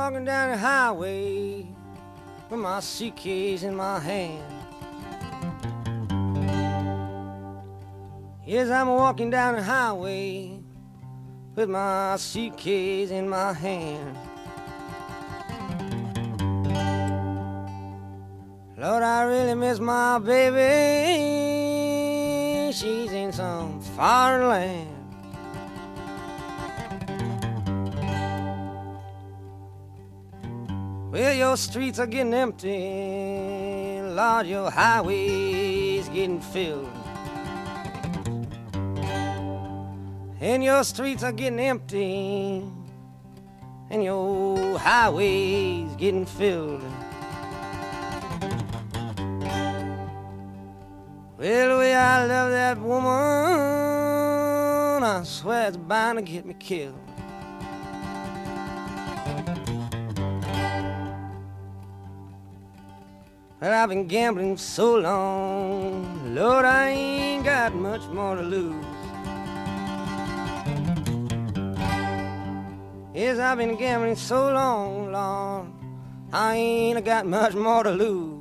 walking down the highway with my suitcase in my hand. Yes, I'm walking down the highway with my suitcase in my hand. Lord, I really miss my baby. She's in some foreign land. Well, your streets are getting empty. Lord, your highway's getting filled. And your streets are getting empty. And your highway's getting filled. Well, the way I love that woman, I swear it's bound to get me killed. Well, I've been gambling so long, Lord, I ain't got much more to lose. Yes, I've been gambling so long, Lord, I ain't got much more to lose.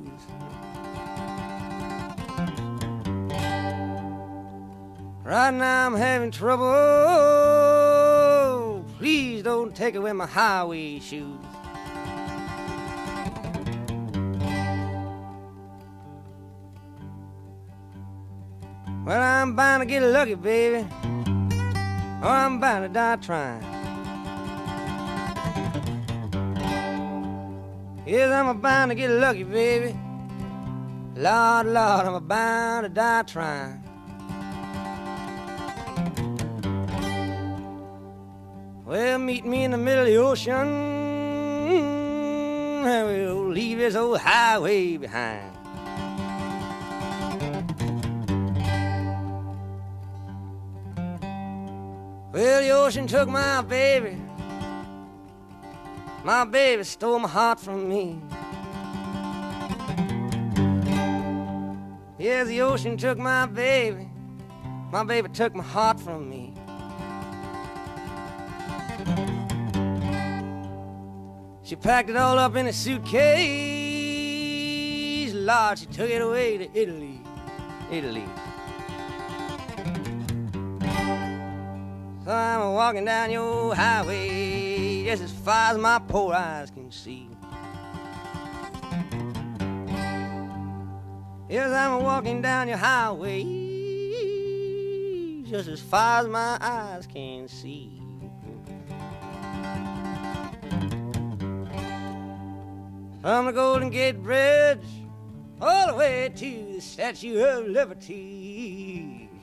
Right now I'm having trouble. Please don't take away my highway shoes. Well, I'm bound to get lucky, baby, or I'm bound to die trying. Yes, I'm bound to get lucky, baby. Lord, Lord, I'm bound to die trying. Well, meet me in the middle of the ocean, and we'll leave this old highway behind. Well, the ocean took my baby. My baby stole my heart from me. Yes, the ocean took my baby. My baby took my heart from me. She packed it all up in a suitcase. Lord, she took it away to Italy, Italy. So I'm walking down your highway just as far as my poor eyes can see. Yes, I'm walking down your highway just as far as my eyes can see. From the Golden Gate Bridge all the way to the Statue of Liberty.